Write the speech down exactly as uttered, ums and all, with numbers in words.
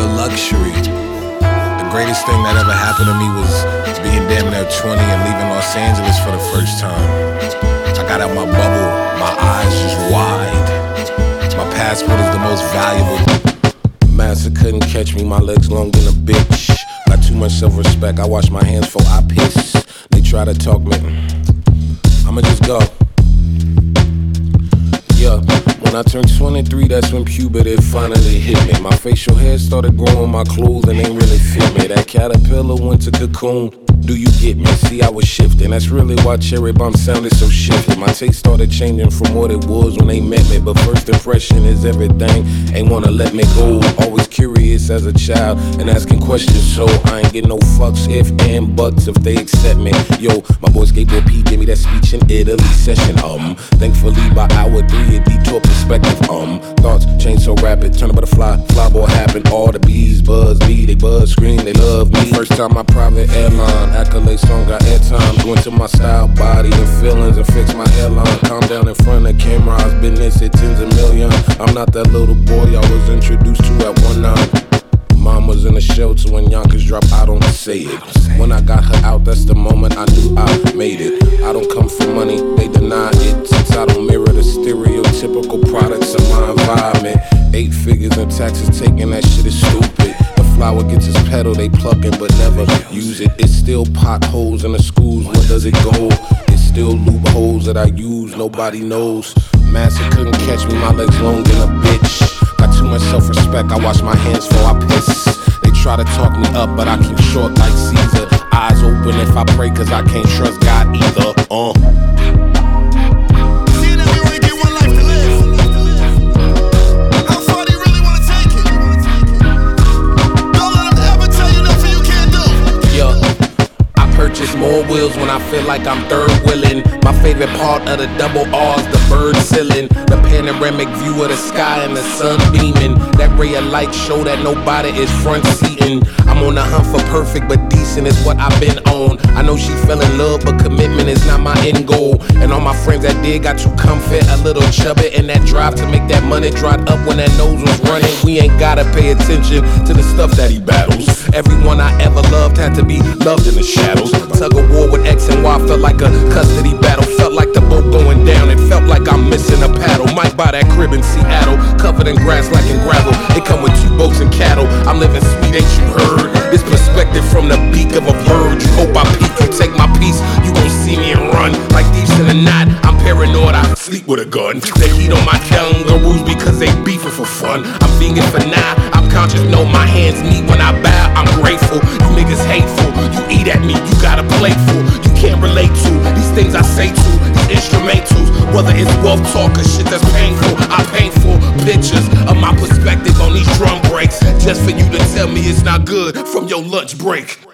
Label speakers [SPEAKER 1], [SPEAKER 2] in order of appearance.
[SPEAKER 1] a luxury. The greatest thing that ever happened to me was being damn near twenty and leaving Los Angeles for the first time. I got out my bubble, my eyes just wide. My passport is the most valuable. Massa couldn't catch me, my legs long than a bitch. Got too much self-respect, I wash my hands before I piss. They try to talk me, I'ma just go. Yeah, when I turned twenty-three, that's when puberty finally hit me. My facial hair started growing, my clothes and ain't really fit me. That caterpillar went to cocoon, do you get me? See, I was shifting, that's really why Cherry Bomb sounded so shifty. My taste started changing from what it was when they met me. But first impression is everything, ain't wanna let me go. Always curious as a child and asking questions, so I ain't getting no fucks, if and buts if they accept me. Yo, my boy Skateboard P gave me that speech in Italy session. Um, thankfully by hour three it detour perspective. Um, thoughts change so rapid, turn a butterfly, flyboy happen. All the bees buzz me, they buzz scream, they love me. First time my private airline, accolade song got airtime. Go into my style, body and feelings and fix my hairline. Calm down in front of camera, I've been this at tens of millions. I'm not that little boy I was introduced to at one nine. Mom was in the shelter when Yonkers dropped, I don't say it. When I got her out, that's the moment I knew I made it. I don't come for money, they deny it. Since I don't mirror the stereotypical products of my environment. Eight figures in taxes taking, that shit is stupid. The flower gets its petal, they plucking but never use it. It's still potholes in the schools, where does it go? It's still loopholes that I use, nobody knows. Massa couldn't catch me, my legs long than a bitch. Got too much self-respect, I wash my hands before I piss. They try to talk me up, but I keep short like Caesar. Eyes open if I pray, cause I can't trust God either. Uh. Purchase more wheels when I feel like I'm third wheeling. My favorite part of the double R's, the bird ceiling. The panoramic view of the sky and the sun beaming. That ray of light show that nobody is front seating. I'm on the hunt for perfect, but decent is what I've been on. I know she fell in love, but commitment is not my end goal. And all my friends that did got too comfy, a little chubby. And that drive to make that money dried up when that nose was running. We ain't gotta pay attention to the stuff that he battles. Everyone I ever loved had to be loved in the shadows. Tug of war with X and Y felt like a custody battle. Felt like the boat going down, it felt like I'm missing a paddle. Might buy that crib in Seattle, covered in grass like in gravel. It come with two boats and cattle, I'm living sweet, ain't you heard? This perspective from the beak of a bird. You hope I peek, you take my piece, you gon' see me and run. Like thieves in the night, I'm paranoid, I sleep with a gun. They heat on my kangaroos because they beefing for fun. I'm vegan for now, I'm conscious, know my hands meet when I bow. I'm grateful, you niggas hateful. You eat at me, you got a plateful. You can't relate to these things I say to these instrumentals. Whether it's wealth talk or shit that's painful, I painful pictures of my perspective on these drum breaks, just for you to tell me it's not good from your lunch break.